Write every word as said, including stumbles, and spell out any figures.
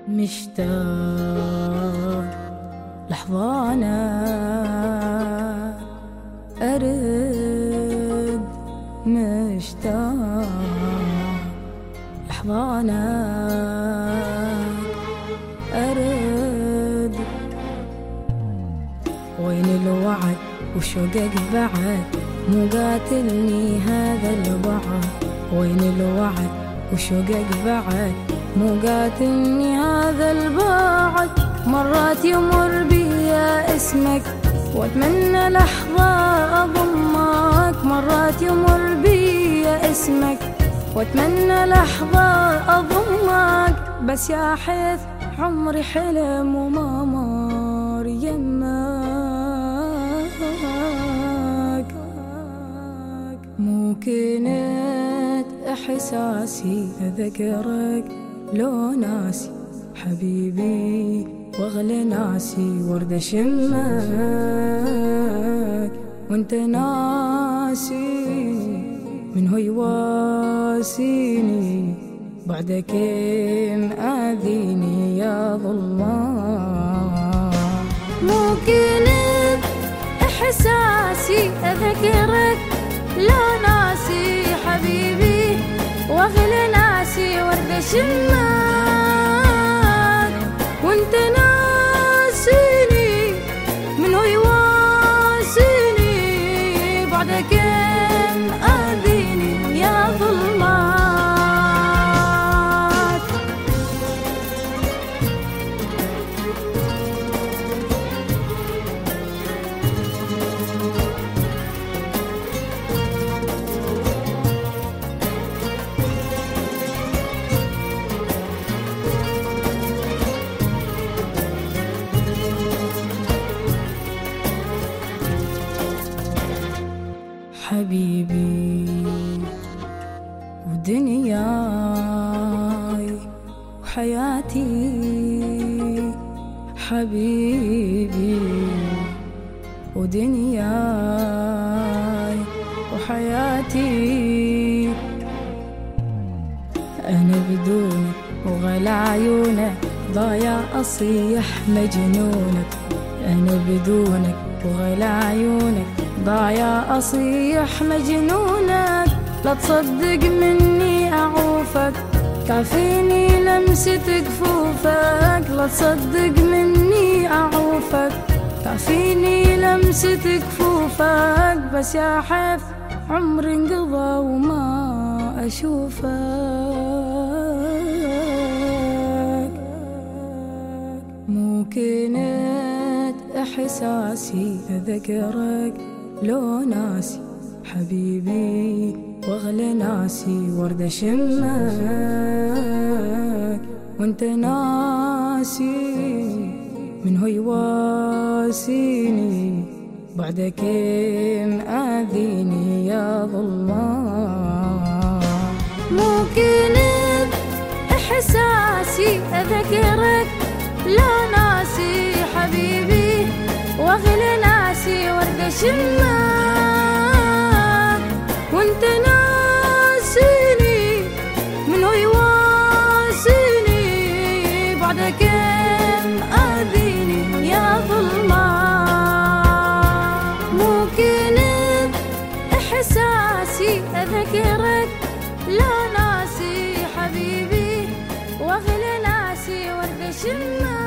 مشتاق لحظانا أرد، مشتاق لحظانا أرد. وين الوعد وشوقك بعد، مو قاتلني هذا البعد. وين الوعد وشوقك بعد، مو قاتلني هذا البعد. مرات يمر بيا اسمك واتمنى لحظة أضمك. مرات يمر بيا اسمك واتمنى لحظة أضمك. بس يا حيث عمري حلم وما مر يمك. مو كنت إحساسي أذكرك لو ناسي حبيبي، واغلى ناسي ورد شمك. وانت ناسي من هو يواسيني، بعدك مآذيني يا ظلام. مو كنت إحساسي أذكرك لو ناسي حبيبي، واغلى ناسي ورد شمك. وانت ناسيني من هو يواسيني، بعدك مآذيني يا ظلمات. حبيبي ودنياي وحياتي، حبيبي ودنياي وحياتي. أنا بدونك وغلا عيونك ضايع أصيح مجنونك. أنا بدونك وغلا عيونك ضايع أصيح مجنونك. لا تصدق مني أعوفك، كافيني لمسة كفوفك. لا تصدق مني أعوفك، كافيني لمسة كفوفك. بس يا حيث عمري انقضى وما أشوفك. مو كنت إحساسي أذكرك لو ناسي حبيبي، واغلى ناسي ورد شمك. وانت ناسي من هو يواسيني، بعدك مآذيني يا ظلام. مو كنت إحساسي أذكرك لو ناسي حبيبي، واغلى ناسي ورد شمك. وانت ناسيني من هو يواسيني، بعدك مآذيني يا ظلمات. مو كنت إحساسي أذكرك لو ناسي حبيبي، واغلى ناسي ورد شمك.